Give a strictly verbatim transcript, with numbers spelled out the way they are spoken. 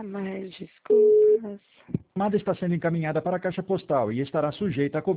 mas desculpas. A chamada está sendo encaminhada para a caixa postal e estará sujeita a cobrança.